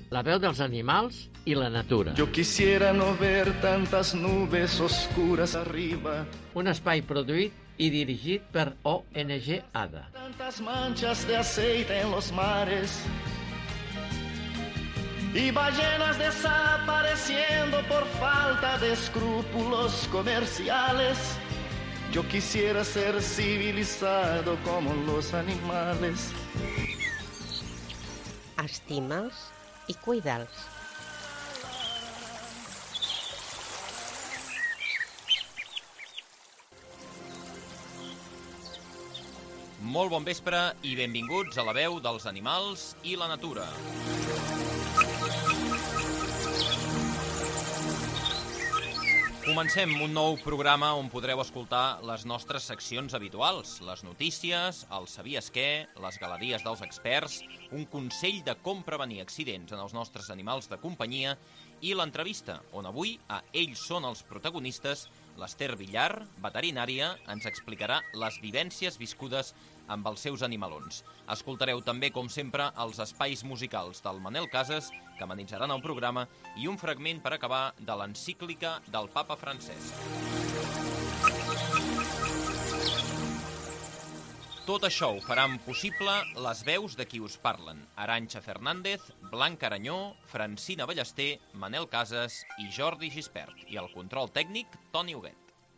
La veu dels animals i la natura. Yo quisiera no ver tantas nubes oscuras arriba. Un espai produït i dirigit per ONG ADA. Tantas manchas de aceite en los mares. Y ballenas desapareciendo por falta de escrúpulos comerciales. Yo quisiera ser civilizado como los animales. Estima'ls i cuida'ls. Molt bon vespre i benvinguts a la veu dels animals i la natura. Comencem un nou programa on podreu escoltar les nostres seccions habituals, les notícies, el sabies què, les galeries dels experts, un consell de com prevenir accidents en els nostres animals de companyia i l'entrevista, on avui a Ells són els protagonistes, l'Ester Villar, veterinària, ens explicarà les vivències viscudes amb els seus animalons. Escoltareu també, com sempre, els espais musicals del Manel Casas, que amenitzarà el programa, i un fragment per acabar de l'encíclica del Papa Francesc. Tot això ho faran possible les veus de qui us parlen. Arantxa Fernández, Blanca Aranyó, Francina Ballester, Manel Casas i Jordi Gispert. I el control tècnic, Toni Huguet.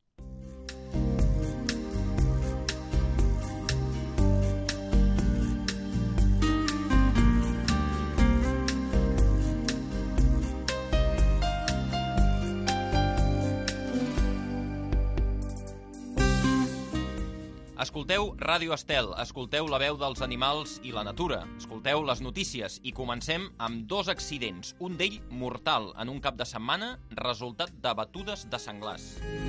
Escolteu Ràdio Estel, escolteu la veu dels animals i la natura, escolteu les notícies i comencem amb dos accidents, un d'ell mortal en un cap de setmana, resultat de batudes de senglars.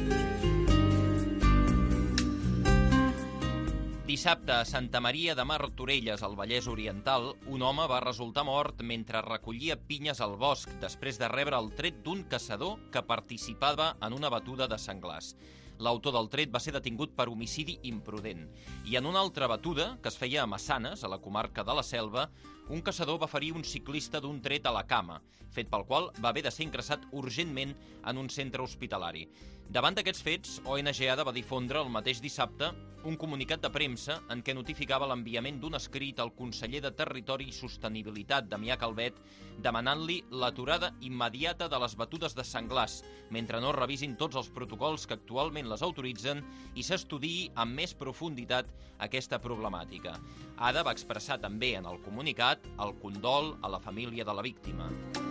Dissabte, a Santa Maria de Martorelles, al Vallès Oriental, un home va resultar mort mentre recollia pinyes al bosc després de rebre el tret d'un caçador que participava en una batuda de senglars. L'autor del tret va ser detingut per homicidi imprudent. I en una altra batuda, que es feia a Massanes, a la comarca de la Selva, un caçador va ferir un ciclista d'un tret a la cama, fet pel qual va haver de ser ingressat urgentment en un centre hospitalari. Davant d'aquests fets, ONG ADA va difondre el mateix dissabte un comunicat de premsa en què notificava l'enviament d'un escrit al conseller de Territori i Sostenibilitat, Damià Calvet, demanant-li l'aturada immediata de les batudes de senglars, mentre no revisin tots els protocols que actualment les autoritzen i s'estudiï amb més profunditat aquesta problemàtica. ADA va expressar també en el comunicat el condol a la família de la víctima.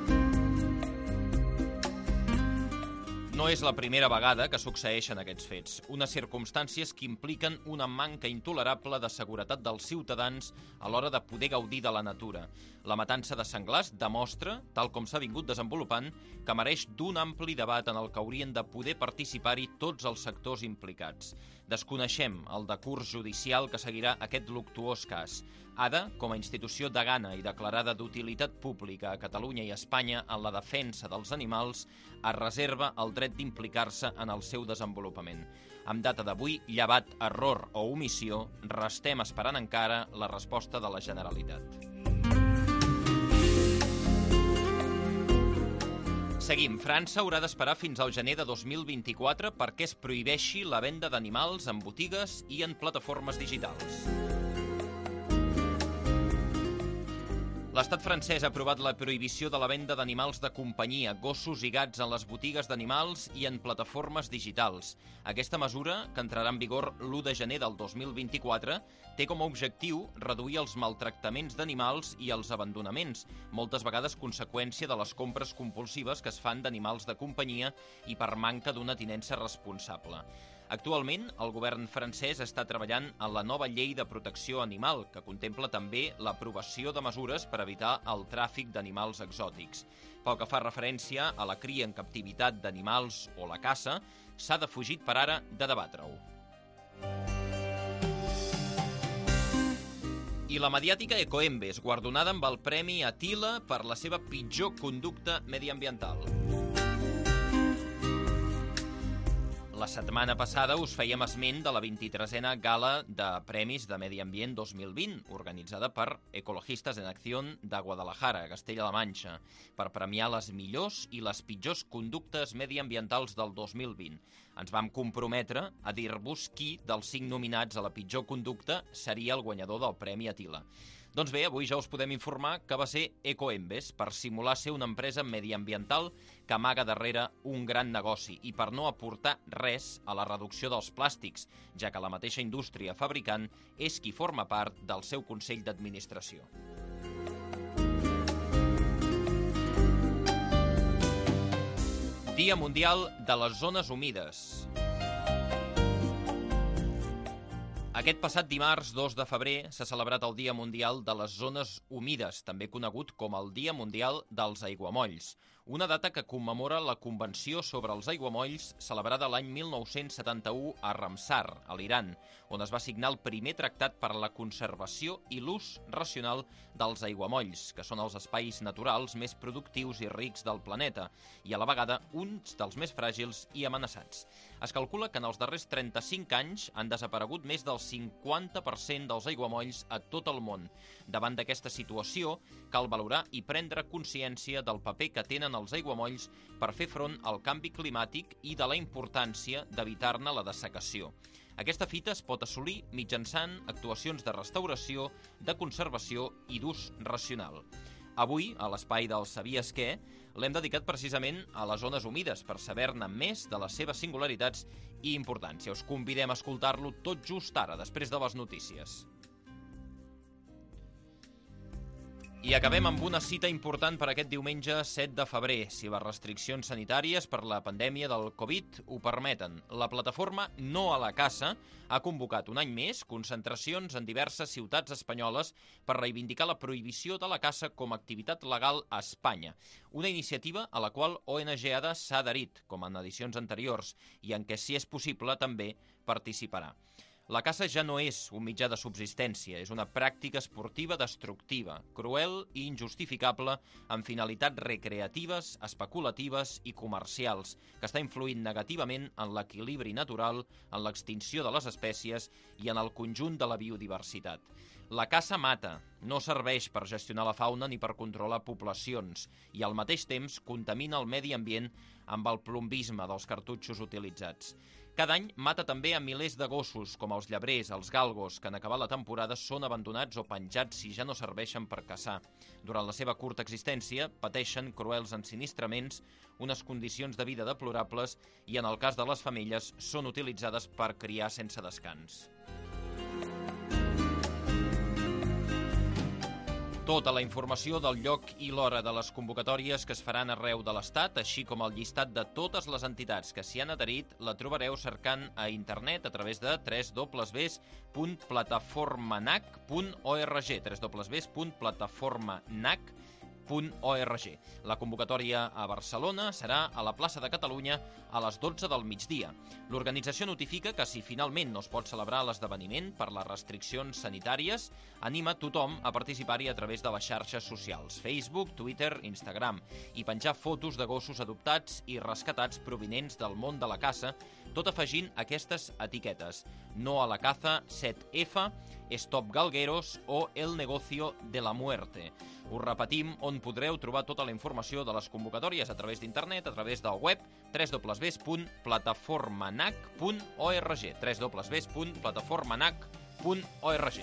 No és la primera vegada que succeeixen aquests fets, unes circumstàncies que impliquen una manca intolerable de seguretat dels ciutadans a l'hora de poder gaudir de la natura. La matança de senglars demostra, tal com s'ha vingut desenvolupant, que mereix d'un ampli debat en el que haurien de poder participar-hi tots els sectors implicats. Desconeixem el decurs judicial que seguirà aquest luctuós cas. ADA, com a institució degana i declarada d'utilitat pública a Catalunya i Espanya en la defensa dels animals, es reserva el dret d'implicar-se en el seu desenvolupament. Amb data d'avui, llevat error o omissió, restem esperant encara la resposta de la Generalitat. Seguim. França haurà d'esperar fins al gener de 2024 perquè es prohibeixi la venda d'animals en botigues i en plataformes digitals. L'Estat francès ha aprovat la prohibició de la venda d'animals de companyia, gossos i gats en les botigues d'animals i en plataformes digitals. Aquesta mesura, que entrarà en vigor l'1 de gener del 2024, té com a objectiu reduir els maltractaments d'animals i els abandonaments, moltes vegades conseqüència de les compres compulsives que es fan d'animals de companyia i per manca d'una tinença responsable. Actualment, el govern francès està treballant en la nova llei de protecció animal, que contempla també l'aprovació de mesures per evitar el tràfic d'animals exòtics. Pel que fa referència a la cria en captivitat d'animals o la caça, s'ha defugit per ara de debatre-ho. I la mediàtica Ecoembes, guardonada amb el Premi Atila per la seva pitjor conducta mediambiental. La setmana passada us fèiem esment de la 23a Gala de Premis de Medi Ambient 2020, organitzada per Ecologistas en Acción de Guadalajara, Castella-La Manxa, per premiar les millors i les pitjors conductes mediambientals del 2020. Ens vam comprometre a dir-vos qui dels 5 nominats a la pitjor conducta seria el guanyador del Premi Atila. Doncs bé, avui ja us podem informar que va ser Ecoembes, per simular ser una empresa mediambiental que amaga darrere un gran negoci i per no aportar res a la reducció dels plàstics, ja que la mateixa indústria fabricant és qui forma part del seu Consell d'Administració. Dia Mundial de les Zones Humides. Aquest passat dimarts 2 de febrer s'ha celebrat el Dia Mundial de les Zones Humides, també conegut com el Dia Mundial dels Aiguamolls, una data que commemora la Convenció sobre els Aiguamolls celebrada l'any 1971 a Ramsar, a l'Iran, on es va signar el primer tractat per a la conservació i l'ús racional dels aiguamolls, que són els espais naturals més productius i rics del planeta, i a la vegada uns dels més fràgils i amenaçats. Es calcula que en els darrers 35 anys han desaparegut més del 50% dels aiguamolls a tot el món. Davant d'aquesta situació, cal valorar i prendre consciència del paper que tenen els aiguamolls per fer front al canvi climàtic i de la importància d'evitar-ne la dessecació. Aquesta fita es pot assolir mitjançant actuacions de restauració, de conservació i d'ús racional. Avui, a l'espai del Sabies què, l'hem dedicat precisament a les zones humides per saber-ne més de les seves singularitats i importància. Us convidem a escoltar-lo tot just ara, després de les notícies. I acabem amb una cita important per aquest diumenge 7 de febrer, si les restriccions sanitàries per la pandèmia del Covid ho permeten. La plataforma No a la Caça ha convocat un any més concentracions en diverses ciutats espanyoles per reivindicar la prohibició de la caça com a activitat legal a Espanya. Una iniciativa a la qual ONG ADA s'ha adherit, com en edicions anteriors, i en què, si és possible, també participarà. La caça ja no és un mitjà de subsistència, és una pràctica esportiva destructiva, cruel i injustificable, amb finalitats recreatives, especulatives i comercials, que està influint negativament en l'equilibri natural, en l'extinció de les espècies i en el conjunt de la biodiversitat. La caça mata, no serveix per gestionar la fauna ni per controlar poblacions i al mateix temps contamina el medi ambient amb el plombisme dels cartutxos utilitzats. Cada any mata també a milers de gossos, com els llebrers, els galgos, que en acabar la temporada són abandonats o penjats si ja no serveixen per caçar. Durant la seva curta existència pateixen cruels ensinistraments, unes condicions de vida deplorables i, en el cas de les femelles, són utilitzades per criar sense descans. Tota la informació del lloc i l'hora de les convocatòries que es faran arreu de l'Estat, així com el llistat de totes les entitats que s'hi han adherit, la trobareu cercant a internet a través de www.plataformanac.org, www.plataformanac.org. La convocatòria a Barcelona serà a la plaça de Catalunya a les 12 del migdia. L'organització notifica que si finalment no es pot celebrar l'esdeveniment per les restriccions sanitàries, anima tothom a participar-hi a través de les xarxes socials, Facebook, Twitter, Instagram, i penjar fotos de gossos adoptats i rescatats provinents del món de la caça, tot afegint aquestes etiquetes: No a la caza, 7F, Stop Galgueros o El negocio de la muerte. Us repetim on podreu trobar tota la informació de les convocatòries a través d'internet, a través del web www.plataformanac.org, www.plataformanac.org.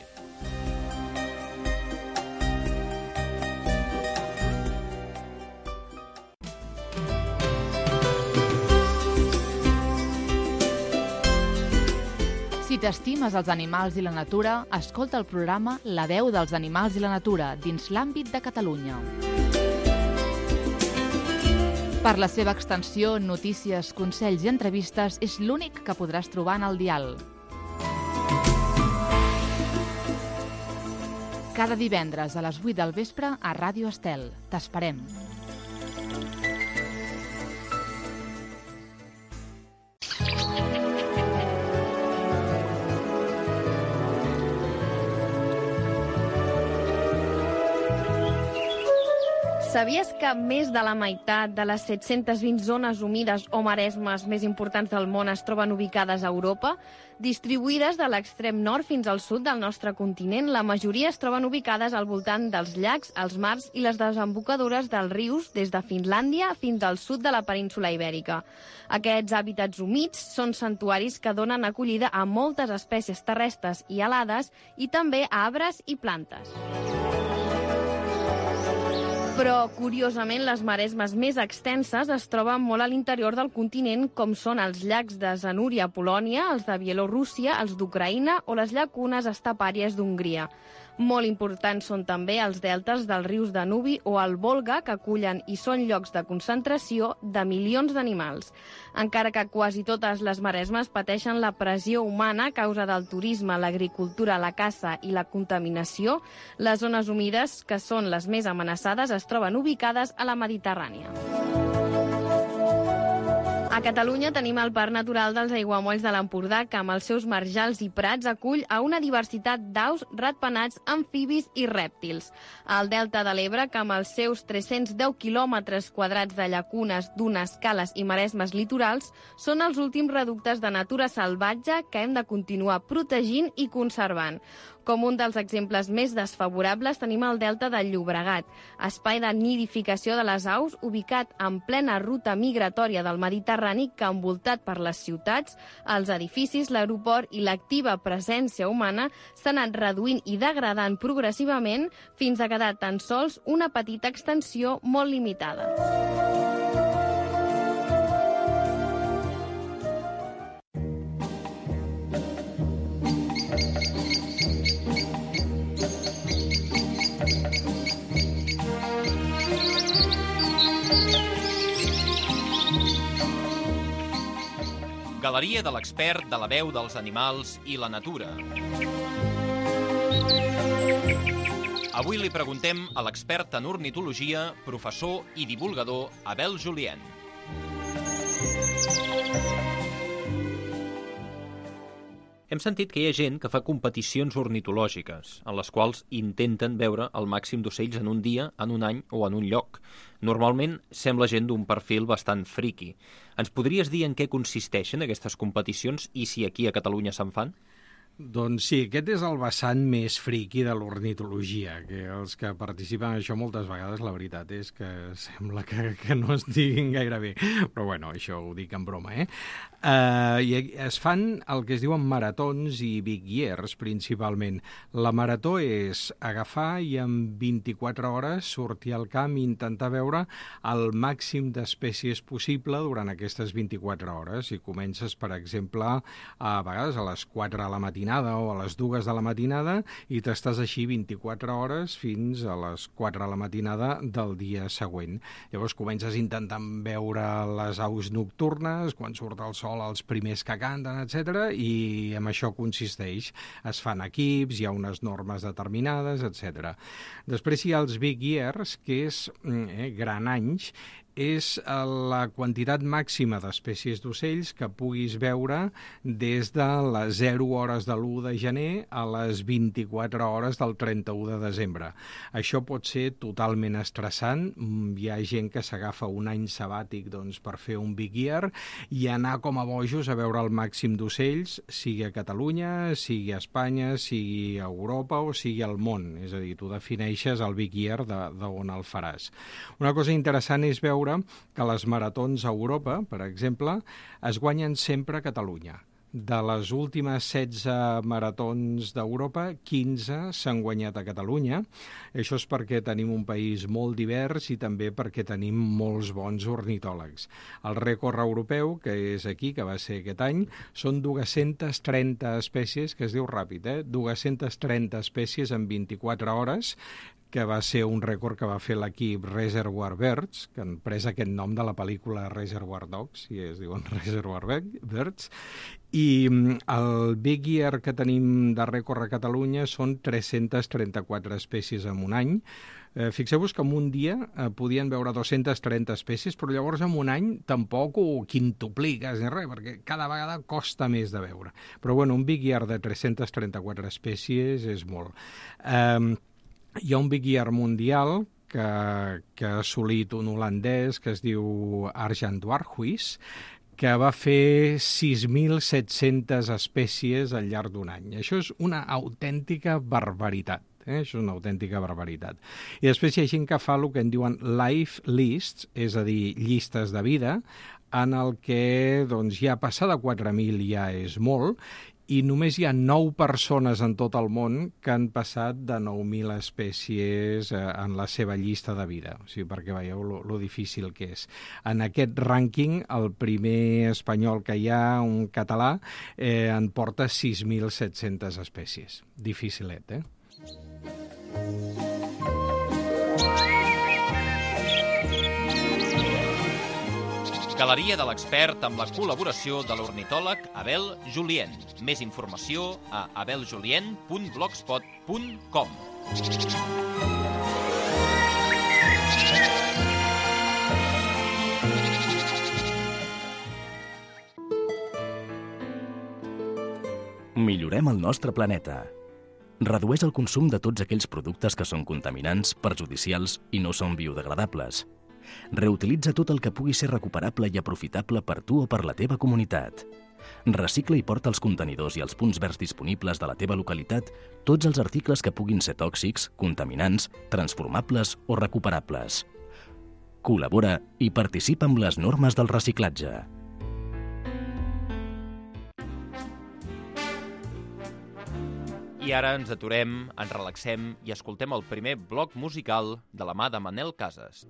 Si t'estimes els animals i la natura, escolta el programa La veu dels animals i la natura dins l'àmbit de Catalunya. Per la seva extensió, notícies, consells i entrevistes és l'únic que podràs trobar en el dial. Cada divendres a les 8 del vespre a Ràdio Estel. T'esperem. Sabies que més de la meitat de les 720 zones humides o maresmes més importants del món es troben ubicades a Europa? Distribuïdes de l'extrem nord fins al sud del nostre continent, la majoria es troben ubicades al voltant dels llacs, els mars i les desembocadures dels rius des de Finlàndia fins al sud de la península Ibèrica. Aquests hàbitats humits són santuaris que donen acollida a moltes espècies terrestres i alades i també a arbres i plantes. Però, curiosament, les maresmes més extenses es troben molt a l'interior del continent, com són els llacs de Zanúria a Polònia, els de Bielorússia, els d'Ucraïna o les llacunes estepàries d'Hongria. Molt importants són també els deltes dels rius Danubi o el Volga, que acullen i són llocs de concentració de milions d'animals. Encara que quasi totes les maresmes pateixen la pressió humana a causa del turisme, l'agricultura, la caça i la contaminació, les zones humides, que són les més amenaçades, es troben ubicades a la Mediterrània. A Catalunya tenim el Parc Natural dels Aiguamolls de l'Empordà, que amb els seus marjals i prats acull a una diversitat d'aus, ratpenats, amfibis i rèptils. El Delta de l'Ebre, que amb els seus 310 quilòmetres quadrats de llacunes, dunes, cales i maresmes litorals, són els últims reductes de natura salvatge que hem de continuar protegint i conservant. Com un dels exemples més desfavorables tenim el Delta del Llobregat, espai de nidificació de les aus ubicat en plena ruta migratòria del Mediterrani que, envoltat per les ciutats, els edificis, l'aeroport i l'activa presència humana, s'ha anat reduint i degradant progressivament fins a quedar tan sols una petita extensió molt limitada. Galeria de l'expert de la veu dels animals i la natura. Avui li preguntem a l'expert en ornitologia, professor i divulgador Abel Julien. Hem sentit que hi ha gent que fa competicions ornitològiques, en les quals intenten veure el màxim d'ocells en un dia, en un any o en un lloc. Normalment sembla gent d'un perfil bastant friqui. Ens podries dir en què consisteixen aquestes competicions i si aquí a Catalunya se'n fan? Doncs sí, aquest és el vessant més friqui de l'ornitologia, que els que participen en això moltes vegades la veritat és que sembla que no es diguin gaire bé, però bueno, això ho dic en broma, I es fan el que es diuen maratons i big years, principalment. La marató és agafar i en 24 hores sortir al camp i intentar veure el màxim d'espècies possible durant aquestes 24 hores. I comences, per exemple, a vegades a les 4 de la matinada o a les 2 de la matinada i t'estàs així 24 hores fins a les 4 de la matinada del dia següent. Llavors comences intentant veure les aus nocturnes, quan surt el sol, els primers que canten, etc. I en això consisteix. Es fan equips, hi ha unes normes determinades, etc. Després hi ha els big years, que és gran anys, és la quantitat màxima d'espècies d'ocells que puguis veure des de les 0 hores de l'1 de gener a les 24 hores del 31 de desembre. Això pot ser totalment estressant. Hi ha gent que s'agafa un any sabàtic per fer un big year i anar com a bojos a veure el màxim d'ocells, sigui a Catalunya, sigui a Espanya, sigui a Europa o sigui al món. És a dir, tu defineixes el big year d'on el faràs. Una cosa interessant és veure que les maratons a Europa, per exemple, es guanyen sempre a Catalunya. De les últimes 16 maratons d'Europa, 15 s'han guanyat a Catalunya. Això és perquè tenim un país molt divers i també perquè tenim molts bons ornitòlegs. El rècord europeu, que és aquí, que va ser aquest any, són 230 espècies, que es diu ràpid, 230 espècies en 24 hores, que va ser un rècord que va fer l'equip Reservoir Birds, que han pres aquest nom de la pel·lícula Reservoir Dogs, i es diuen Reservoir Birds, i el big year que tenim de rècord a Catalunya són 334 espècies en un any. Fixeu-vos que en un dia podien veure 230 espècies, però llavors en un any tampoc ho quintupliques ni res, perquè cada vegada costa més de veure. Però bueno, un big year de 334 espècies és molt. Hi ha un big year mundial que ha assolit un holandès que es diu Arjan Dwarhuis, que va fer 6.700 espècies al llarg d'un any. Això és una autèntica barbaritat. Això és una autèntica barbaritat. I després hi ha gent que fa el que en diuen life lists, és a dir, llistes de vida, en el que ja passar de 4.000 ja és molt, i només hi ha 9 persones en tot el món que han passat de 9.000 espècies en la seva llista de vida. O sigui, perquè veieu lo difícil que és. En aquest rànquing, el primer espanyol que hi ha, un català, en porta 6.700 espècies. Dificilet, Galeria de l'expert amb la col·laboració de l'ornitòleg Abel Julien. Més informació a abeljulien.blogspot.com. Millorem el nostre planeta. Redueix el consum de tots aquells productes que són contaminants, perjudicials i no són biodegradables. Reutilitza tot el que pugui ser recuperable i aprofitable per tu o per la teva comunitat. Recicla i porta als contenidors i als punts verds disponibles de la teva localitat tots els articles que puguin ser tòxics, contaminants, transformables o recuperables. Col·labora i participa amb les normes del reciclatge. I ara ens aturem, ens relaxem i escoltem el primer bloc musical de la mà de Manel Casas.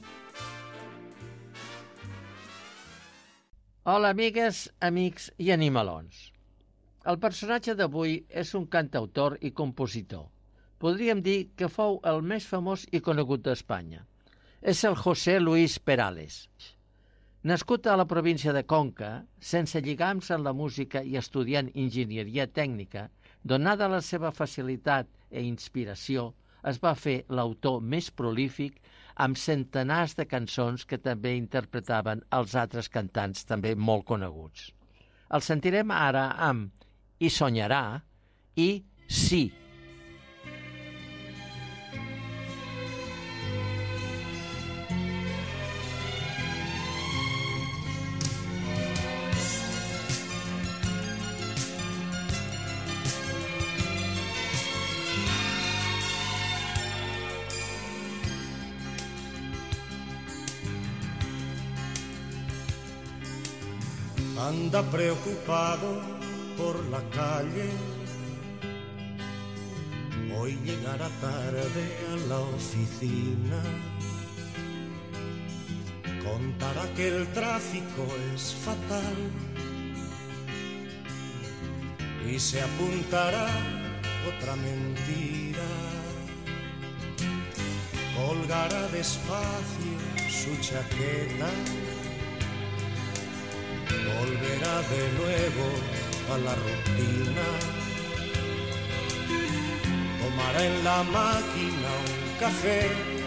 Hola, amigues, amics i animalons. El personatge d'avui és un cantautor i compositor. Podríem dir que fou el més famós i conegut d'Espanya. És el José Luis Perales. Nascut a la província de Conca, sense lligams en la música i estudiant enginyeria tècnica, donada la seva facilitat i inspiració, es va fer l'autor més prolífic amb centenars de cançons que també interpretaven els altres cantants també molt coneguts. El sentirem ara amb I soñarà i Sí. Anda preocupado por la calle, hoy llegará tarde a la oficina, contará que el tráfico es fatal y se apuntará otra mentira, colgará despacio su chaqueta, volverá de nuevo a la rutina, tomará en la máquina un café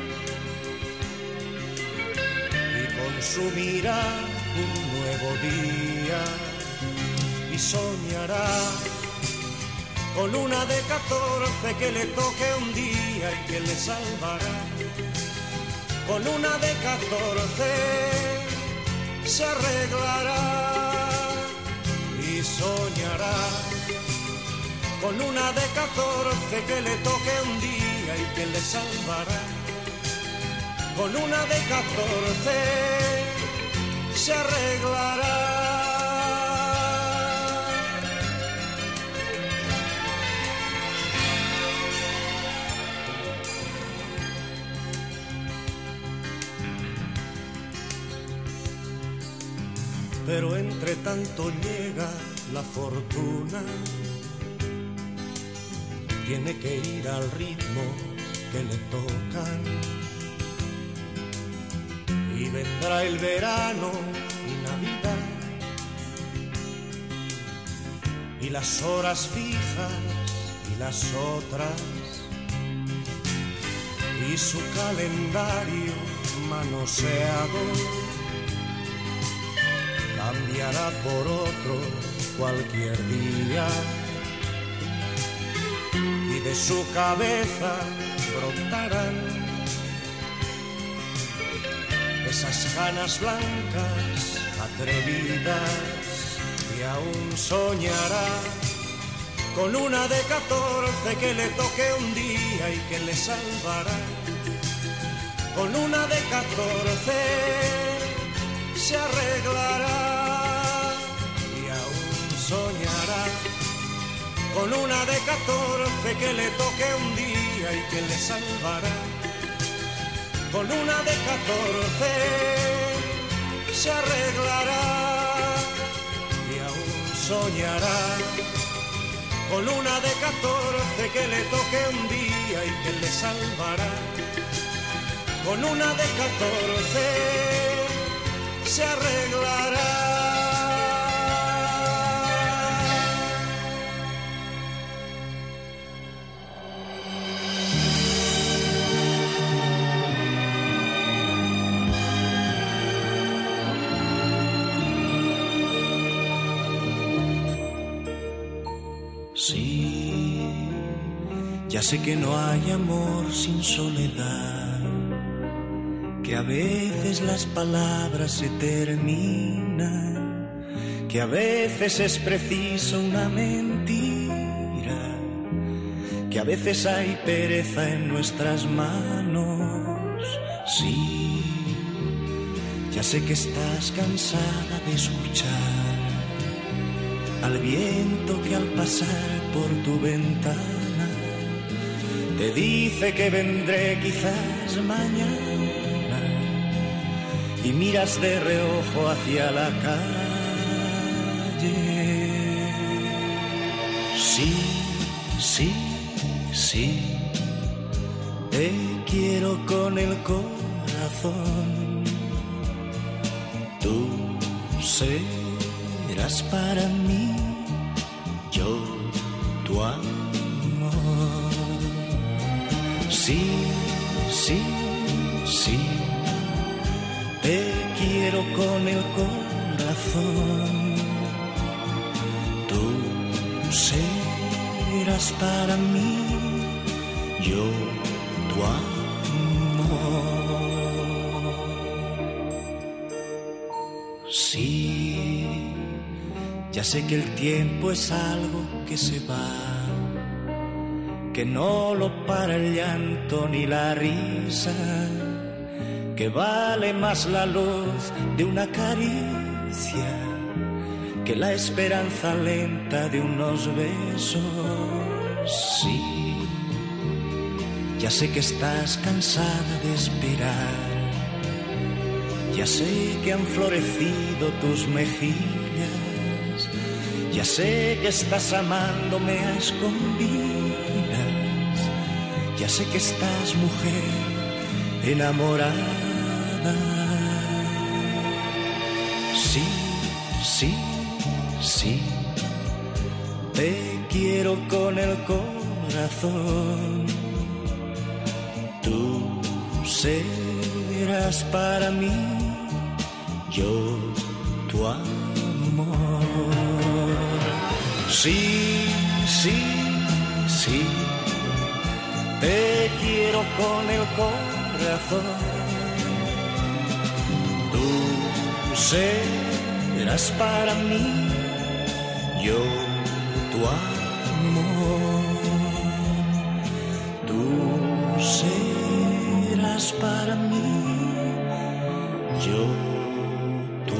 y consumirá un nuevo día y soñará con una de 14 que le toque un día y que le salvará. Con una de 14 se arreglará y soñará con una de 14 que le toque un día y que le salvará. Con una de 14 se arreglará. Pero entre tanto llega la fortuna, tiene que ir al ritmo que le tocan, y vendrá el verano y Navidad, y las horas fijas y las otras, y su calendario manoseado cambiará por otro cualquier día y de su cabeza brotarán esas ganas blancas, atrevidas, y aún soñará con una de 14 que le toque un día y que le salvará. Con una de 14 se arreglará y aún soñará. Con una de 14 que le toque un día y que le salvará. Con una de 14 se arreglará y aún soñará. Con una de 14 que le toque un día y que le salvará. Con una de 14 se arreglará. Sí, ya sé que no hay amor sin soledad, que a veces las palabras se terminan, que a veces es preciso una mentira, que a veces hay pereza en nuestras manos. Sí, ya sé que estás cansada de escuchar al viento que al pasar por tu ventana te dice que vendré quizás mañana, y miras de reojo hacia la calle. Sí, sí, sí, te quiero con el corazón. Tú serás para mí, yo tu amor. Sí, sí, sí, te quiero con el corazón. Tú serás para mí, yo tu amor. Sí, ya sé que el tiempo es algo que se va, que no lo para el llanto ni la risa, que vale más la luz de una caricia que la esperanza lenta de unos besos. Sí, ya sé que estás cansada de esperar, ya sé que han florecido tus mejillas, ya sé que estás amándome a escondidas, ya sé que estás, mujer, enamorada. Sí, sí, sí, te quiero con el corazón. Tú serás para mí, yo tu amor. Sí, sí, sí, te quiero con el corazón. Tú serás para mí, yo tu amor. Tú serás para mí, yo tu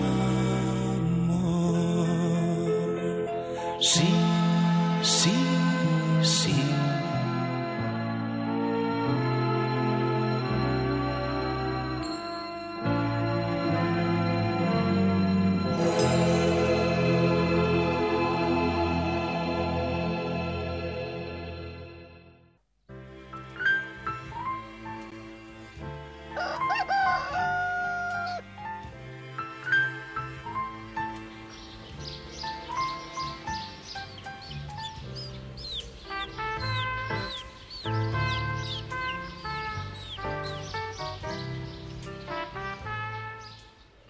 amor. Sí, sí, sí.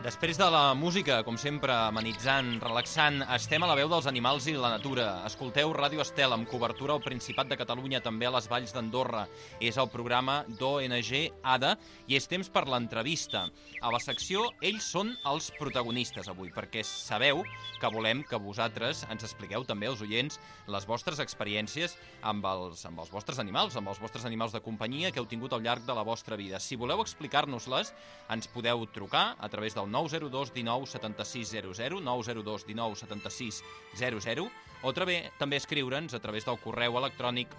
Després de la música, com sempre, amenitzant, relaxant, estem a la veu dels animals i la natura. Escolteu Ràdio Estel, amb cobertura al Principat de Catalunya, també a les Valls d'Andorra. És el programa d'ONG ADA i és temps per l'entrevista. A la secció, ells són els protagonistes avui, perquè sabeu que volem que vosaltres ens expliqueu també als oients les vostres experiències amb els vostres animals, de companyia que heu tingut al llarg de la vostra vida. Si voleu explicar-nos-les, ens podeu trucar a través del 902 19 76 00, 902 19 76 00, o també escriure'ns a través del correu electrònic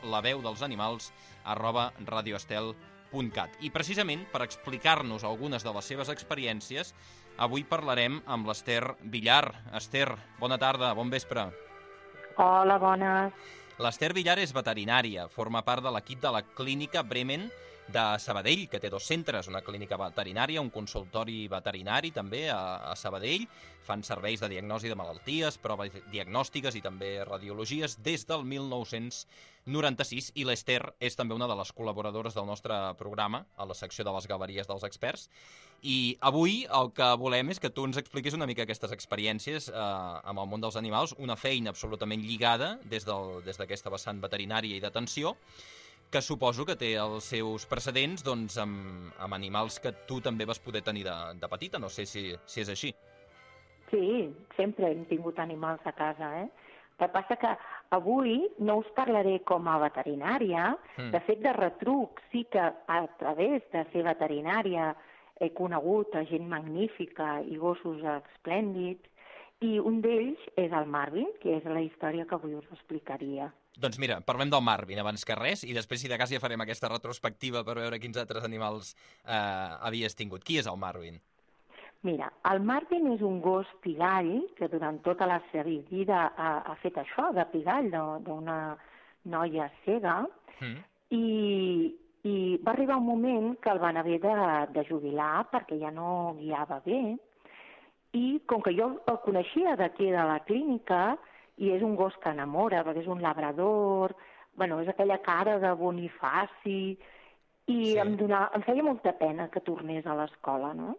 laveudelsanimals@radioestel.cat. I precisament per explicar-nos algunes de les seves experiències, avui parlarem amb l'Ester Villar. Ester, bona tarda, bon vespre. Hola, bones. L'Ester Villar és veterinària, forma part de l'equip de la Clínica Bremen de Sabadell, que té 2 centres, una clínica veterinària, un consultori veterinari també a Sabadell. Fan serveis de diagnosi de malalties, proves diagnòstiques i també radiologies des del 1996, i l'Ester és també una de les col·laboradores del nostre programa, a la secció de les galeries dels experts. I avui el que volem és que tu ens expliquis una mica aquestes experiències amb el món dels animals, una feina absolutament lligada des d'aquesta vessant veterinària i d'atenció, que suposo que té els seus precedents doncs, amb animals que tu també vas poder tenir de petita. No sé si és així. Sí, sempre hem tingut animals a casa, El que passa que avui no us parlaré com a veterinària. De fet, de retruc, sí que a través de ser veterinària he conegut a gent magnífica i gossos esplèndids, i un d'ells és el Marvin, que és la història que avui us explicaria. Doncs mira, parlem del Marvin abans que res, i després, si de cas, ja farem aquesta retrospectiva per veure quins altres animals havies tingut. Qui és el Marvin? Mira, el Marvin és un gos pigall que durant tota la seva vida ha fet això, de pigall, d'una noia cega, i va arribar un moment que el van haver de jubilar perquè ja no guiava bé, i com que jo el coneixia d'aquí de la clínica, i és un gos que enamora, perquè és un labrador, és aquella cara de Bonifaci, i em feia molta pena que tornés a l'escola, no?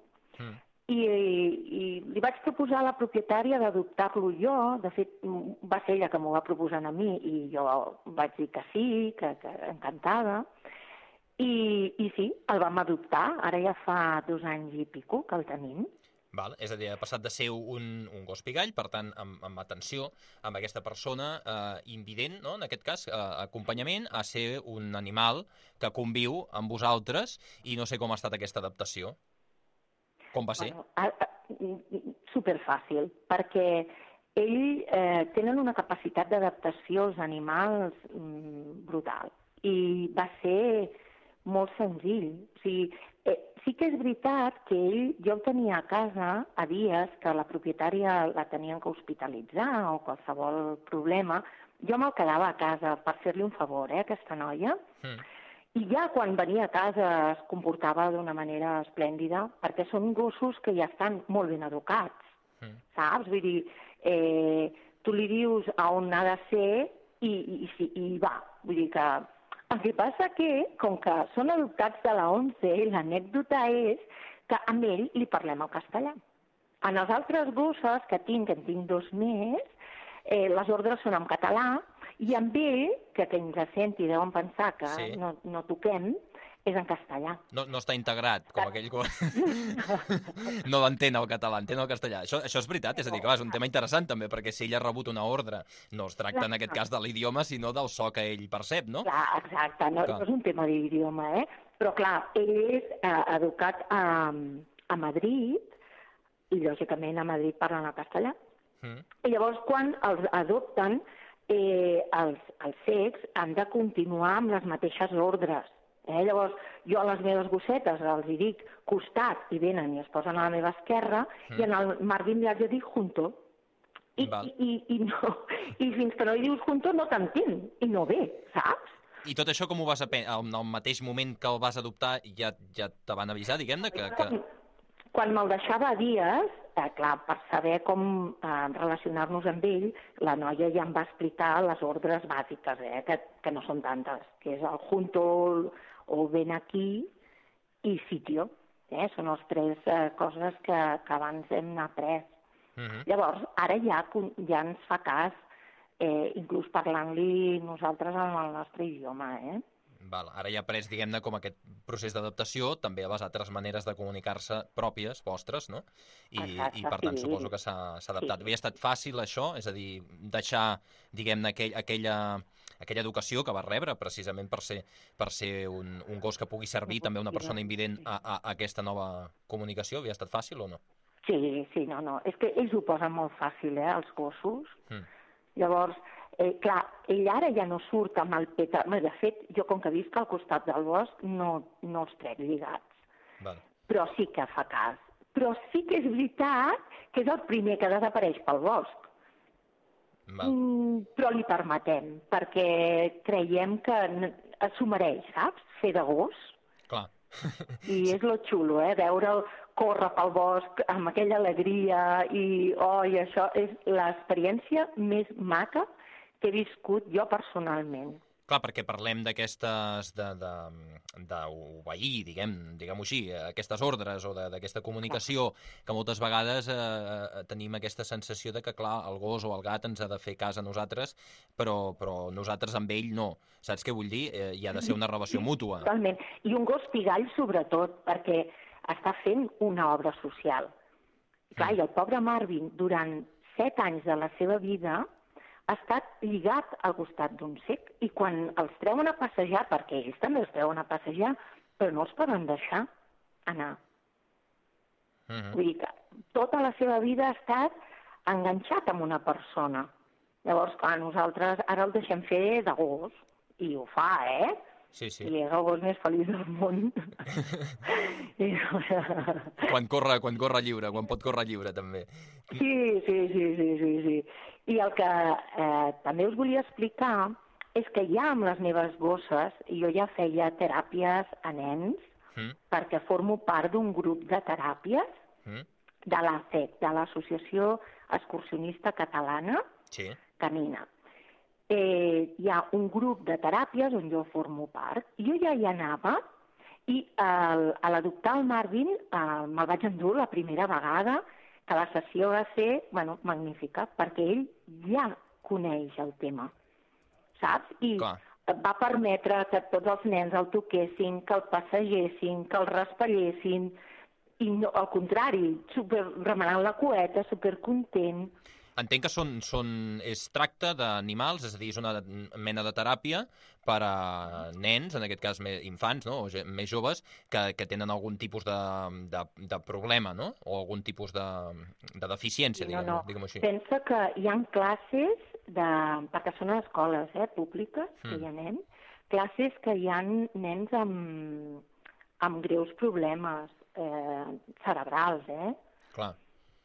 I li vaig proposar a la propietària d'adoptar-lo jo. De fet, va ser ella que m'ho va proposar a mi, i jo vaig dir que sí, que encantada. I sí, el vam adoptar, ara ja fa 2 anys i pico que el tenim. Val, és a dir, ha passat de ser un gos pigall, per tant, amb atenció amb aquesta persona invident, no? En aquest cas, acompanyament, a ser un animal que conviu amb vosaltres, i no sé com ha estat aquesta adaptació. Com va ser? Superfàcil, perquè ells tenen una capacitat d'adaptació als animals brutal, i va ser molt senzill. O sigui, sí que és veritat que jo el tenia a casa a dies que la propietària la tenien que hospitalitzar o qualsevol problema. Jo me'l quedava a casa per fer-li un favor, a aquesta noia. I ja quan venia a casa es comportava d'una manera esplèndida, perquè són gossos que ja estan molt ben educats, saps? Vull dir, tu li dius a on ha de ser i va. Vull dir que el que passa que, com que són adoptats de la ONCE, l'anècdota és que amb ell li parlem el castellà. En els altres gossos que en tinc 2 més, les ordres són en català, i amb ell, que ens senti deuen pensar que no toquem, és en castellà. No està integrat, com aquell que no l'entén el català, entén el castellà. Això és veritat, és a dir, que és un tema interessant també, perquè si ell ha rebut una ordre, no es tracta en aquest cas de l'idioma, sinó del so que ell percep, no? Clar, exacte, no és un tema d'idioma, Però clar, ell és educat a Madrid, i lògicament a Madrid parlen el castellà. I llavors, quan els adopten, els cecs han de continuar amb les mateixes ordres. Llavors, jo a les meves gossetes els dic costat i venen i es posen a la meva esquerra, i en el Marvin li haig de dir junto. I fins que no li dius junto no t'entén, i no ve, saps? I tot això com ho vas aprendre? En el mateix moment que el vas adoptar ja te van avisar, diguem-ne? Quan me'l deixava a dies, clar, per saber com relacionar-nos amb ell, la noia ja em va explicar les ordres bàsiques, que no són tantes, que és el junto o ven aquí i sitio. Són les 3 coses que abans hem après. Llavors, ara ja ens fa cas, inclús parlant-li nosaltres en el nostre idioma. Val, ara ja ha après, diguem-ne, com aquest procés d'adaptació també a les altres maneres de comunicar-se pròpies, vostres, no? I per tant, suposo que s'ha adaptat. Havia estat fàcil, això? És a dir, deixar, diguem-ne, aquella educació que va rebre precisament per ser un gos que pugui servir també una persona invident a aquesta nova comunicació. Havia estat fàcil o no? Sí, no. És que ells ho posen molt fàcil, els gossos. Llavors, clar, ell ara ja no surt amb el pet... De fet, jo com que visc al costat del bosc no els trec lligats. Però sí que fa cas. Però sí que és veritat que és el primer que desapareix pel bosc. Però li permetem, perquè creiem que s'ho mereix, saps? Fer de gos. Clar. I és lo xulo, veure'l córrer pel bosc amb aquella alegria i això és l'experiència més maca que he viscut jo personalment. Clar, perquè parlem d'aquestes, d'obeir, diguem-ho així, aquestes ordres o d'aquesta comunicació, que moltes vegades tenim aquesta sensació de que, clar, el gos o el gat ens ha de fer cas a nosaltres, però nosaltres amb ell no. Saps què vull dir? Hi ha de ser una relació mútua. Totalment. I un gos pigall, sobretot, perquè està fent una obra social. Clar, i el pobre Marvin, durant 7 anys de la seva vida, ha estat lligat al costat d'un cec i quan els treuen a passejar, perquè ells també els treuen a passejar, però no els poden deixar anar. Vull dir que tota la seva vida ha estat enganxat amb una persona. Llavors, clar, nosaltres ara el deixem fer de gos i ho fa, Sí. I és el gos més feliç del món. Quan corre lliure, quan pot córrer lliure, també. Sí. I el que també us volia explicar és que ja amb les meves gosses jo ja feia teràpies a nens perquè formo part d'un grup de teràpies de l'ACEC, de l'Associació Excursionista Catalana Canina. Hi ha un grup de teràpies on jo formo part. Jo ja hi anava i a l'adoptar el Marvin me'l vaig endur la primera vegada, que la sessió va ser magnífica, perquè ell ja coneix el tema, saps? I va permetre que tots els nens el toquessin, que el passegessin, que el raspallessin, i no, al contrari, remenant la cueta, supercontent. Entenc que es tracta d'animals, és a dir, és una mena de teràpia per a nens, en aquest cas infants, no? O més joves, que tenen algun tipus de problema, no? O algun tipus de deficiència, diguem-ho així. Pensa que hi ha classes, perquè són escoles públiques, que hi ha nens, classes que hi ha nens amb greus problemes cerebrals, Clar.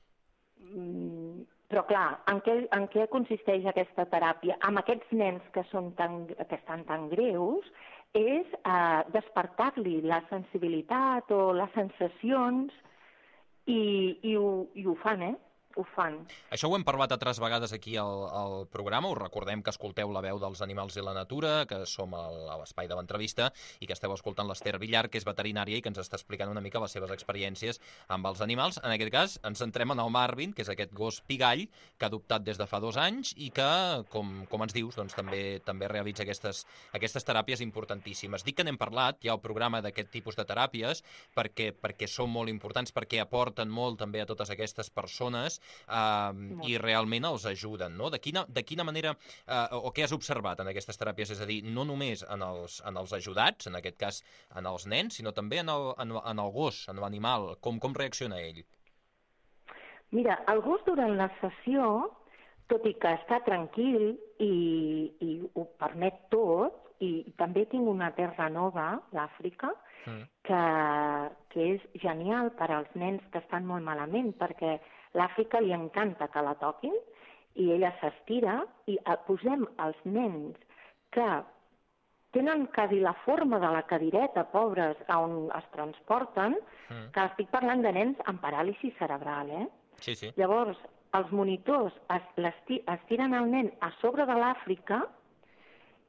Però, clar, en què consisteix aquesta teràpia? Amb aquests nens que estan tan greus és despertar-li la sensibilitat o les sensacions i ho fan, Ho fan. Això ho hem parlat altres vegades aquí al programa. Us recordem que escolteu La veu dels animals i la natura, que som a l'espai de l'entrevista i que esteu escoltant l'Ester Villar, que és veterinària i que ens està explicant una mica les seves experiències amb els animals. En aquest cas, ens centrem en el Marvin, que és aquest gos pigall que ha adoptat des de fa 2 anys i que, com ens dius, doncs, també realitza aquestes teràpies importantíssimes. Dic que n'hem parlat ja al programa d'aquest tipus de teràpies perquè són molt importants, perquè aporten molt també a totes aquestes persones i realment els ajuden, no? De quina manera, o què has observat en aquestes teràpies? És a dir, no només en els ajudats, en aquest cas en els nens, sinó també en el gos, en l'animal. Com reacciona ell? Mira, el gos durant la sessió, tot i que està tranquil i ho permet tot, i també tinc una terra nova, l'Àfrica, que és genial per als nens que estan molt malament, perquè l'Àfrica li encanta que la toquin i ella s'estira i posem els nens que tenen quasi la forma de la cadireta, pobres, on es transporten, que estic parlant de nens amb paràlisi cerebral, Sí. Llavors, els monitors estiren el nen a sobre de l'Àfrica i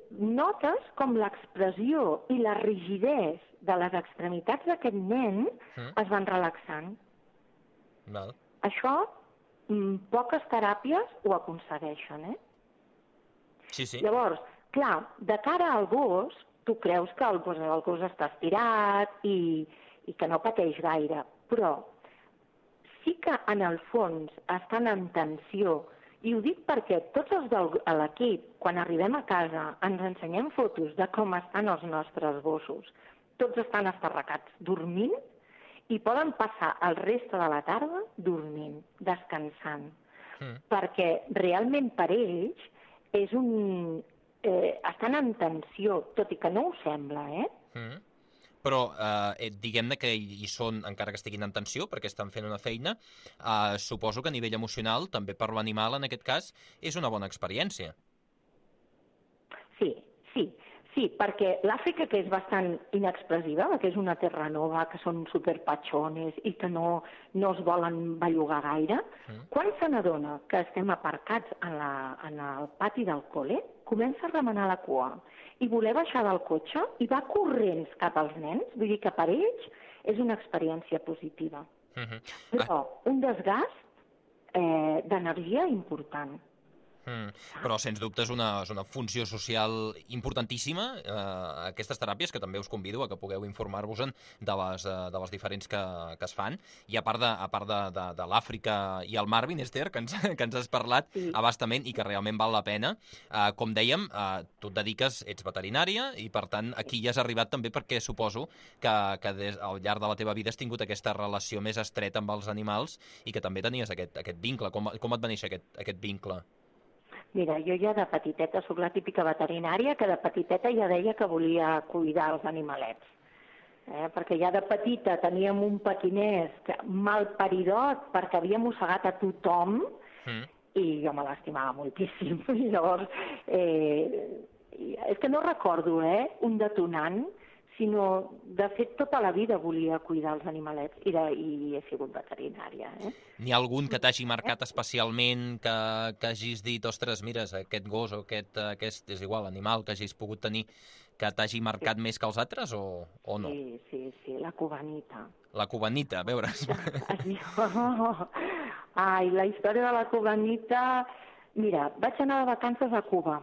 notes com l'expressió i la rigidesa de les extremitats d'aquest nen es van relaxant. Val. Això, poques teràpies ho aconsegueixen, Sí. Llavors, clar, de cara al gos, tu creus que el gos està estirat i que no pateix gaire, però sí que en el fons estan en tensió. I ho dic perquè tots els de l'equip, quan arribem a casa, ens ensenyem fotos de com estan els nostres gossos. Tots estan estarracats dormint i poden passar el reste de la tarda dormint, descansant. Perquè realment per ells estan en tensió, tot i que no ho sembla, Però diguem-ne que hi són, encara que estiguin en tensió, perquè estan fent una feina, suposo que a nivell emocional, també per l'animal, en aquest cas, és una bona experiència. Sí, perquè l'Àfrica, que és bastant inexpressiva, que és una terra nova, que són superpatxones i que no es volen bellugar gaire, quan se n'adona que estem aparcats en el pati del col·le, comença a remenar la cua i voler baixar del cotxe i va corrents cap als nens, vull dir que per ells és una experiència positiva. Però un desgast d'energia important. Però, sens dubte, és una funció social importantíssima, aquestes teràpies, que també us convido a que pugueu informar-vos-en de les diferents que es fan. I a part de l'Àfrica i el Marvin, Esther, que ens has parlat abastament i que realment val la pena, com dèiem, tu et dediques, ets veterinària, i per tant aquí ja has arribat també perquè suposo que al llarg de la teva vida has tingut aquesta relació més estreta amb els animals i que també tenies aquest vincle. Com et va néixer aquest vincle? Mira, jo ja de petiteta soc la típica veterinària que de petiteta ja deia que volia cuidar els animalets. Perquè ja de petita teníem un pequinès malparidot perquè havia mossegat a tothom i jo me l'estimava moltíssim. I llavors, és que no recordo un detonant, sinó, de fet, tota la vida volia cuidar els animalets i he sigut veterinària. N'hi ha algun que t'hagi marcat especialment, que hagis dit, ostres, mira, aquest gos o aquest és igual, animal que hagis pogut tenir, que t'hagi marcat més que els altres o no? Sí, la cubanita. La cubanita, a veure. Ai, la història de la cubanita... Mira, vaig anar de vacances a Cuba,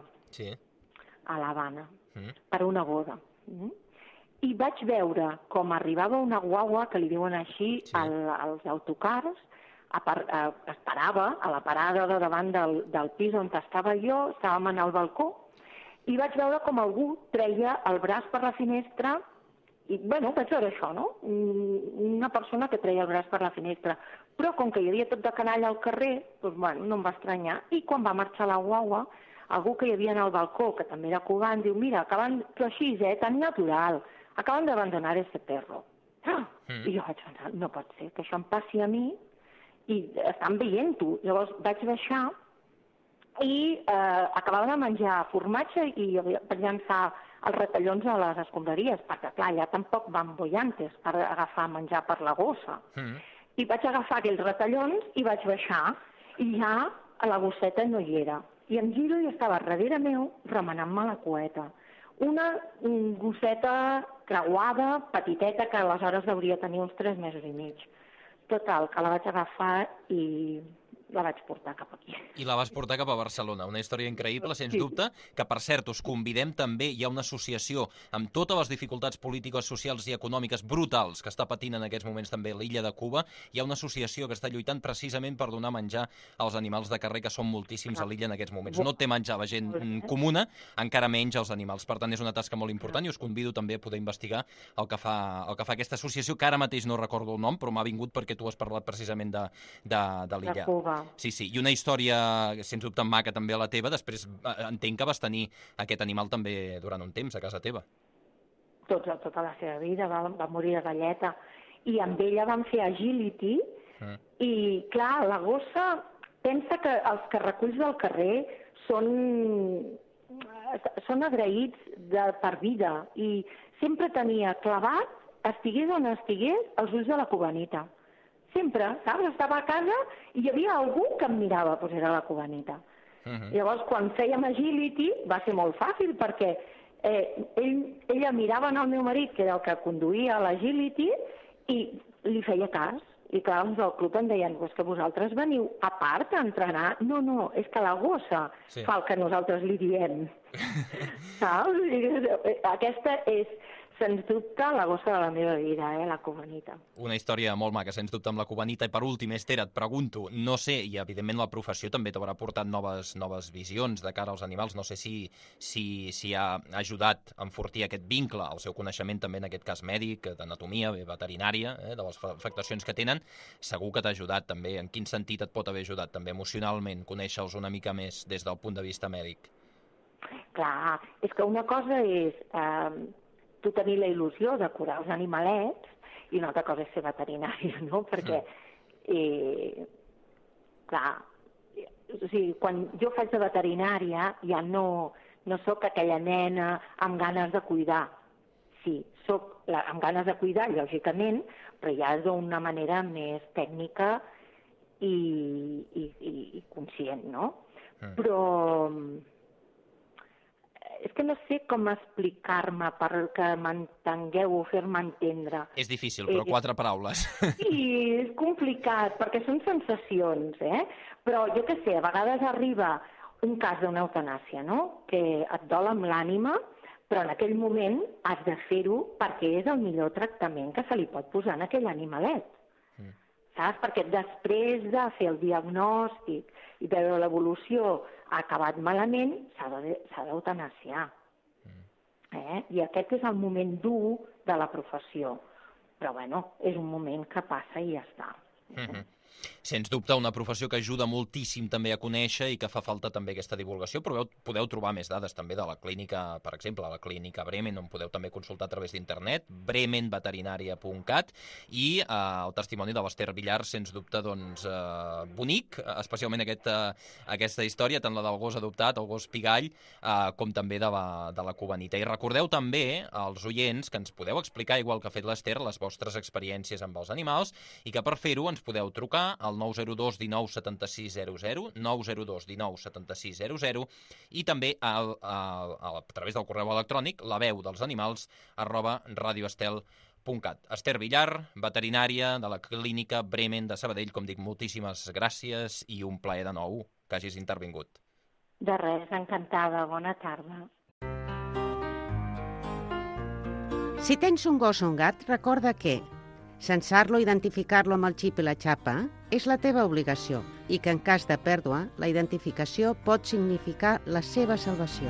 a l'Havana, per una boda. I vaig veure com arribava una guagua, que li diuen així, als autocars, es parava a la parada de davant del pis on estava jo, estàvem en el balcó, i vaig veure com algú treia el braç per la finestra, i, vaig veure això, no? Una persona que treia el braç per la finestra. Però com que hi havia tot de canalla al carrer, no em va estranyar. I quan va marxar la guagua, algú que hi havia en el balcó, que també era cubà, em diu, mira, acaben, però així, tan natural, acaban de abandonar ese perro. I jo vaig pensar, no pot ser que això em passi a mi i estan veient-ho. Llavors vaig baixar i acabava de menjar formatge i vaig llançar els retallons a les escombraries, perquè clar, allà tampoc van bollantes per agafar menjar per la gossa. I vaig agafar aquells retallons i vaig baixar i ja a la gosseta no hi era. I em giro i estava darrere meu remenant-me la cueta. Una gosseta creuada, petiteta, que aleshores hauria tenir uns 3 mesos i mig. Total, que la vaig agafar i la vaig portar cap aquí. I la vas portar cap a Barcelona. Una història increïble, sens dubte, que, per cert, us convidem també, hi ha una associació amb totes les dificultats polítiques, socials i econòmiques brutals que està patint en aquests moments també l'illa de Cuba. Hi ha una associació que està lluitant precisament per donar menjar als animals de carrer, que són moltíssims a l'illa en aquests moments. No té menjar la gent comuna, encara menys els animals. Per tant, és una tasca molt important i us convido també a poder investigar el que fa aquesta associació, que ara mateix no recordo el nom, però m'ha vingut perquè tu has parlat precisament de l'illa. Sí, i una història, sens dubte, maca també a la teva. Després entenc que vas tenir aquest animal també durant un temps a casa teva. Tota la seva vida, va morir de galleta. I amb ella vam fer agility i, clar, la gossa pensa que els que reculls del carrer són agraïts per vida i sempre tenia clavat, estigués on estigués, els ulls de la cubanita. Sempre, saps? Estava a casa i hi havia algú que em mirava, doncs era la cubanita. Llavors, quan fèiem agility, va ser molt fàcil, perquè ella mirava en el meu marit, que era el que conduïa l'agility, i li feia cas. I clar, els del club em deien, que vosaltres veniu a part a entrenar? No, és que la gossa fa el que nosaltres li diem. Saps? Aquesta és, sens dubte, la gossa de la meva vida, la cubanita. Una història molt maca, sens dubte, amb la cubanita. I per últim, Esther, et pregunto, no sé, i evidentment la professió també t'haurà portat noves visions de cara als animals, no sé si ha ajudat a enfortir aquest vincle, el seu coneixement també en aquest cas mèdic, d'anatomia, veterinària, de les afectacions que tenen, segur que t'ha ajudat també. En quin sentit et pot haver ajudat també emocionalment, conèixer-los una mica més des del punt de vista mèdic? Clar, és que una cosa és tu tenir la il·lusió de curar els animalets i una altra cosa és ser veterinària, no? Perquè, clar, o sigui, quan jo faig de veterinària ja no sóc aquella nena amb ganes de cuidar. Sí, sóc amb ganes de cuidar, lògicament, però ja d'una manera més tècnica i conscient, no? Però és que no sé com explicar-me perquè m'entengueu o fer-me entendre. És difícil, però 4 paraules. Sí, és complicat, perquè són sensacions, Però jo què sé, a vegades arriba un cas d'una eutanàsia, no? Que et dol amb l'ànima, però en aquell moment has de fer-ho perquè és el millor tractament que se li pot posar en aquell animalet. Saps? Perquè després de fer el diagnòstic i veure l'evolució ha acabat malament, s'ha d'eutanasiar. I aquest és el moment dur de la professió. Però, bueno, és un moment que passa i ja està. Sens dubte, una professió que ajuda moltíssim també a conèixer i que fa falta també aquesta divulgació, però podeu trobar més dades també de la clínica, per exemple, la clínica Bremen, on podeu també consultar a través d'internet, bremenveterinària.cat, i el testimoni de l'Ester Villar, sens dubte, doncs, bonic, especialment aquesta història, tant la del gos adoptat, el gos pigall, com també de la cubanita. I recordeu també, als oients, que ens podeu explicar, igual que ha fet l'Ester, les vostres experiències amb els animals, i que per fer-ho ens podeu trucar al 902 19 76 00, 902 19 76 00, i també a través del correu electrònic laveudelsanimals@radioestel.cat. Ester Villar, veterinària de la clínica Bremen de Sabadell, com dic, moltíssimes gràcies i un plaer de nou que hagis intervingut. De res, encantada. Bona tarda. Si tens un gos o un gat, recorda que censar-lo i identificar-lo amb el xip i la xapa és la teva obligació i que en cas de pèrdua, la identificació pot significar la seva salvació.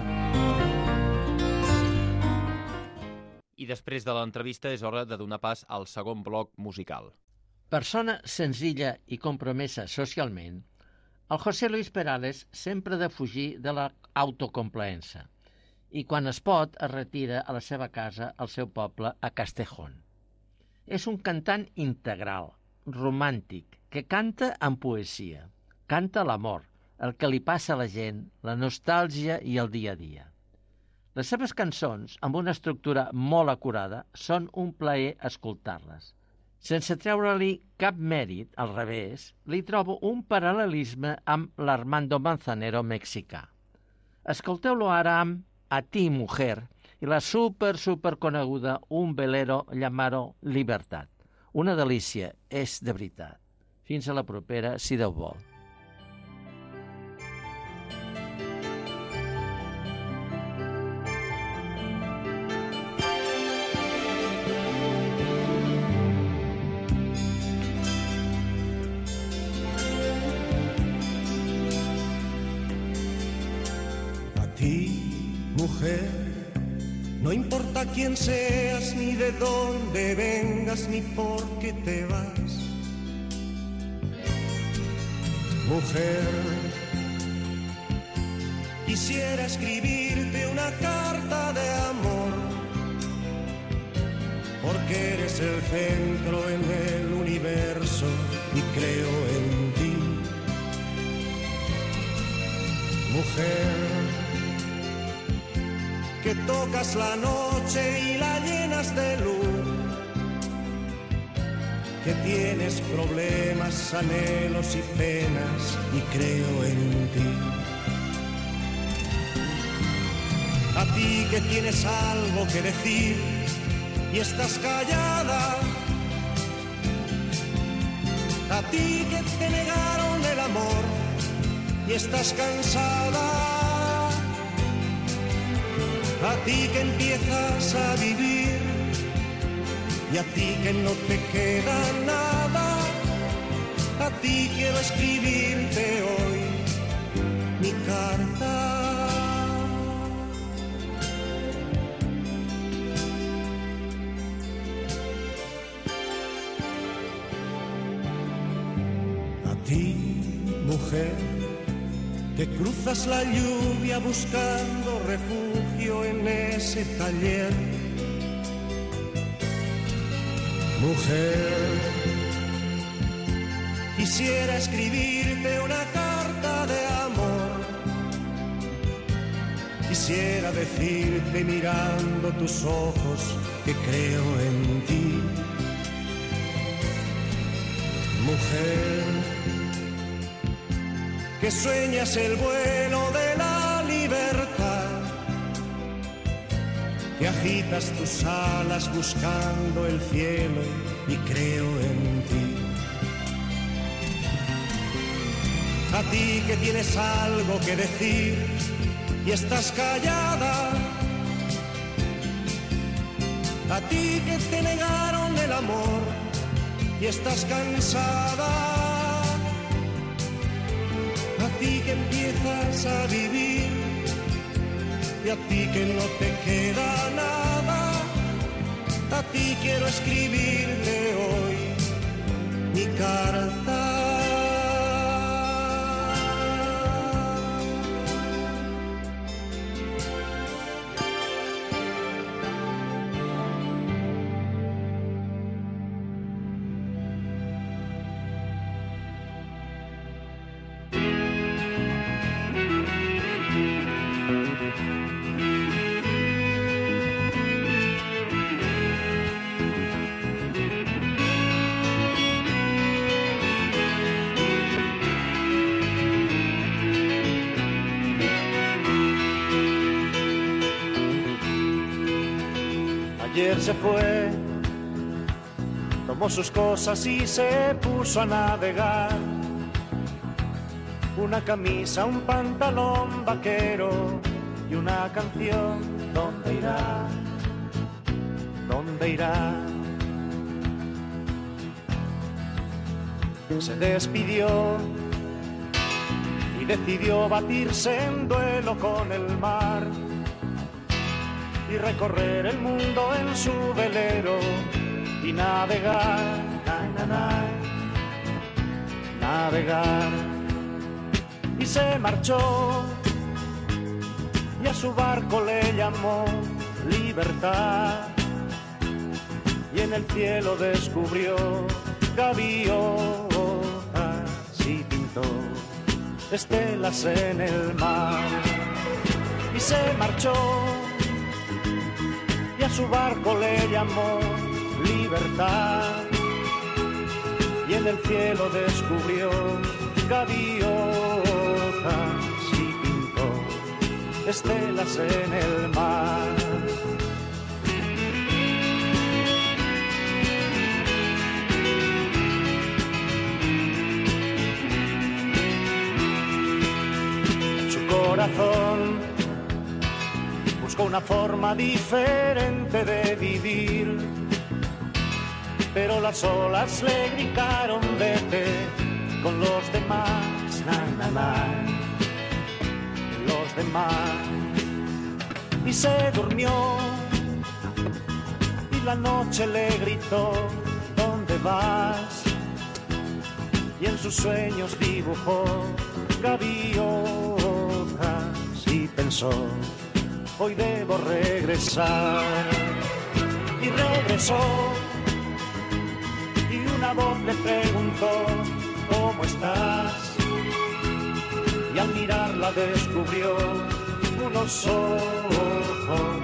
I després de l'entrevista és hora de donar pas al segon bloc musical. Persona senzilla i compromesa socialment, el José Luis Perales sempre ha de fugir de l'autocomplaença i quan es pot es retira a la seva casa al seu poble a Castejón. És un cantant integral, romàntic, que canta amb poesia. Canta l'amor, el que li passa a la gent, la nostàlgia i el dia a dia. Les seves cançons, amb una estructura molt acurada, són un plaer escoltar-les. Sense treure-li cap mèrit, al revés, li trobo un paral·lelisme amb l'Armando Manzanero mexicà. Escolteu-lo ara amb A ti, mujer, i la super coneguda Un velero llamado Libertad. Una delícia, és de veritat. Fins a la propera, si Déu vol. A ti, mujer, no importa quién seas, ni de dónde vengas, ni por qué te vas. Mujer, quisiera escribirte una carta de amor, porque eres el centro en el universo y creo en ti. Mujer, que tocas la noche y la llenas de luz, que tienes problemas, anhelos y penas y creo en ti. A ti que tienes algo que decir y estás callada. A ti que te negaron el amor y estás cansada. A ti que empiezas a vivir y a ti que no te queda nada. A ti quiero escribirte hoy mi carta. Mujer, que cruzas la lluvia buscando refugio en ese taller. Mujer, quisiera escribirte una carta de amor. Quisiera decirte mirando tus ojos que creo en ti. Mujer, que sueñas el vuelo de la libertad, que agitas tus alas buscando el cielo y creo en ti. A ti que tienes algo que decir y estás callada. A ti que te negaron el amor y estás cansada. A ti que empiezas a vivir y a ti que no te queda nada. A ti quiero escribirte hoy mi carta. Ayer se fue, tomó sus cosas y se puso a navegar. Una camisa, un pantalón vaquero y una canción. ¿Dónde irá? ¿Dónde irá? Se despidió y decidió batirse en duelo con el mar y recorrer el mundo en su velero y navegar, navegar. Y se marchó y a su barco le llamó libertad y en el cielo descubrió gaviotas y pintó estelas en el mar. Y se marchó y a su barco le llamó libertad y en el cielo descubrió gaviotas y pintó estelas en el mar. Su corazón buscó una forma diferente de vivir, pero las olas le gritaron vete con los demás, los demás. Y se durmió y la noche le gritó ¿dónde vas? Y en sus sueños dibujó gaviotas y pensó hoy debo regresar. Y regresó y una voz le preguntó ¿cómo estás? Y al mirarla descubrió unos ojos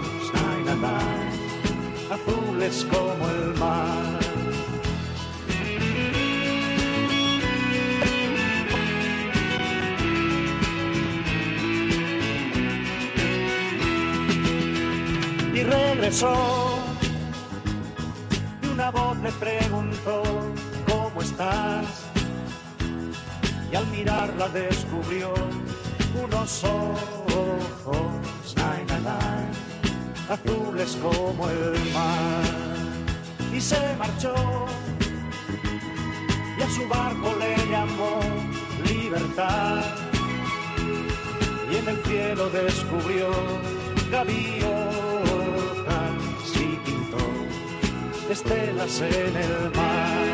azules como el mar. regresó y una voz le preguntó ¿cómo estás? Y al mirarla descubrió unos ojos, azules como el mar, y se marchó y a su barco le llamó Libertad, y en el cielo descubrió gaviotas y pintó estelas en el mar.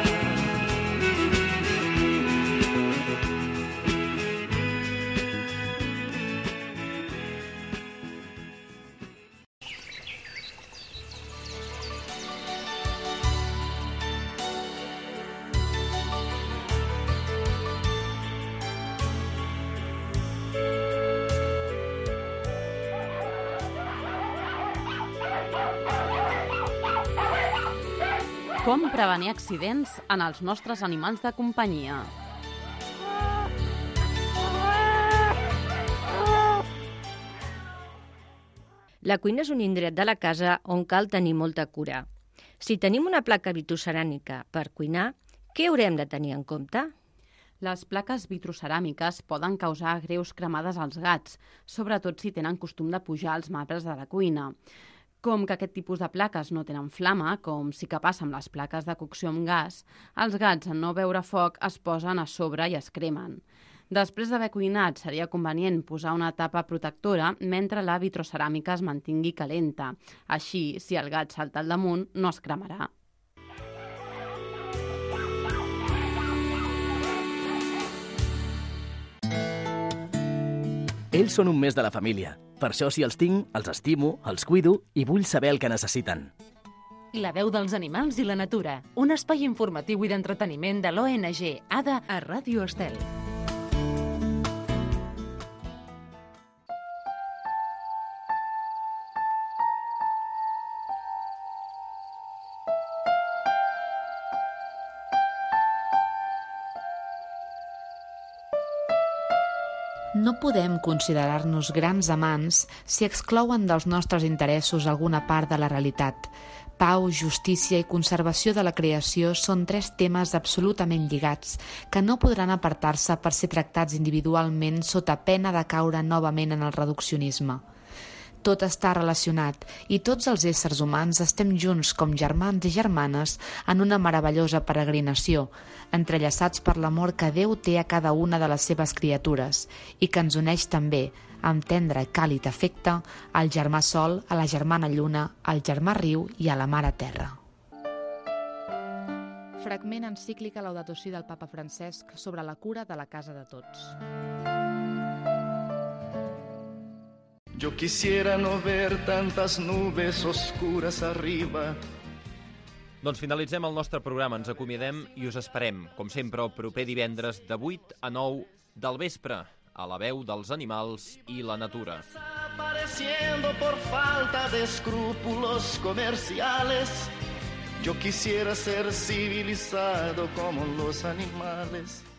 Com prevenir accidents en els nostres animals de companyia. La cuina és un indret de la casa on cal tenir molta cura. Si tenim una placa vitroceràmica per cuinar, què haurem de tenir en compte? Les plaques vitroceràmiques poden causar greus cremades als gats, sobretot si tenen costum de pujar als marbres de la cuina. Com que aquest tipus de plaques no tenen flama, com sí que passa amb les plaques de cocció amb gas, els gats, en no veure foc, es posen a sobre i es cremen. Després d'haver cuinat, seria convenient posar una tapa protectora mentre la vitroceràmica es mantingui calenta. Així, si el gat salta al damunt, no es cremarà. Ells són un mes de la família. Per això, si els tinc, els estimo, els cuido i vull saber el que necessiten. La veu dels animals i la natura. Un espai informatiu i d'entreteniment de l'ONG ADA a Ràdio Estel. No podem considerar-nos grans amants si exclouen dels nostres interessos alguna part de la realitat. Pau, justícia i conservació de la creació són tres temes absolutament lligats que no podran apartar-se per ser tractats individualment sota pena de caure novament en el reduccionisme. Tot està relacionat i tots els éssers humans estem junts com germans i germanes en una meravellosa peregrinació, entrellaçats per l'amor que Déu té a cada una de les seves criatures i que ens uneix també, amb tendre i càlid afecte, al germà Sol, a la germana Lluna, al germà Riu i a la Mare Terra. Fragment encíclica Laudato Si del Papa Francesc sobre la cura de la casa de tots. Yo quisiera no ver tantas nubes oscuras arriba. Doncs finalitzem el nostre programa, ens acomiadem i us esperem, com sempre, el proper divendres de 8 a 9 del vespre, a la veu dels animals i la natura. Desapareciendo por falta de escrúpulos comerciales. Yo quisiera ser civilizado como los animales.